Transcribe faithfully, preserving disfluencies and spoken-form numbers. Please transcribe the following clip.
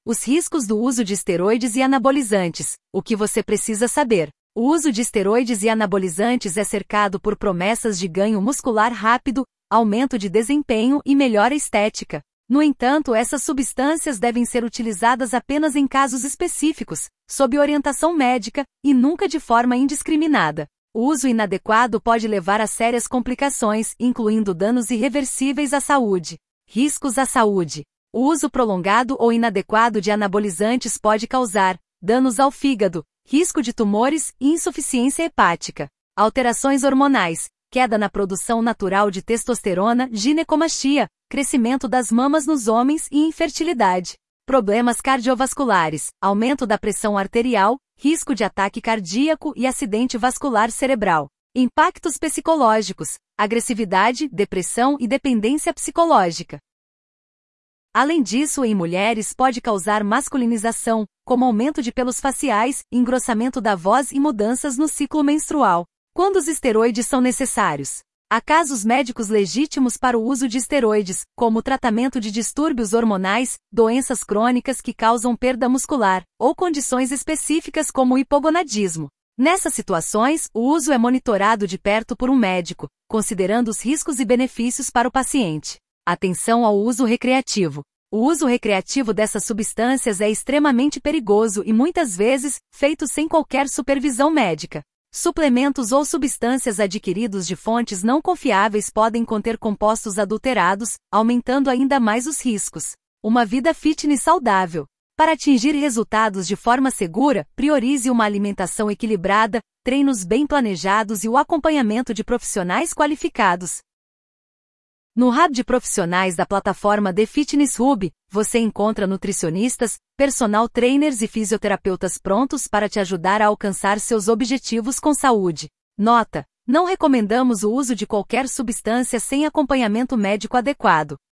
Os riscos do uso de esteroides e anabolizantes. O que você precisa saber. O uso de esteroides e anabolizantes é cercado por promessas de ganho muscular rápido, aumento de desempenho e melhora estética. No entanto, essas substâncias devem ser utilizadas apenas em casos específicos, sob orientação médica, e nunca de forma indiscriminada. O uso inadequado pode levar a sérias complicações, incluindo danos irreversíveis à saúde. Riscos à saúde. O uso prolongado ou inadequado de anabolizantes pode causar danos ao fígado, risco de tumores e insuficiência hepática. Alterações hormonais, queda na produção natural de testosterona, ginecomastia, crescimento das mamas nos homens e infertilidade. Problemas cardiovasculares, aumento da pressão arterial, risco de ataque cardíaco e acidente vascular cerebral. Impactos psicológicos, agressividade, depressão e dependência psicológica. Além disso, em mulheres pode causar masculinização, como aumento de pelos faciais, engrossamento da voz e mudanças no ciclo menstrual. Quando os esteroides são necessários? Há casos médicos legítimos para o uso de esteroides, como o tratamento de distúrbios hormonais, doenças crônicas que causam perda muscular, ou condições específicas como o hipogonadismo. Nessas situações, o uso é monitorado de perto por um médico, considerando os riscos e benefícios para o paciente. Atenção ao uso recreativo. O uso recreativo dessas substâncias é extremamente perigoso e muitas vezes, feito sem qualquer supervisão médica. Suplementos ou substâncias adquiridos de fontes não confiáveis podem conter compostos adulterados, aumentando ainda mais os riscos. Uma vida fitness saudável. Para atingir resultados de forma segura, priorize uma alimentação equilibrada, treinos bem planejados e o acompanhamento de profissionais qualificados. No hub de profissionais da plataforma The Fitness Hub, você encontra nutricionistas, personal trainers e fisioterapeutas prontos para te ajudar a alcançar seus objetivos com saúde. Nota: não recomendamos o uso de qualquer substância sem acompanhamento médico adequado.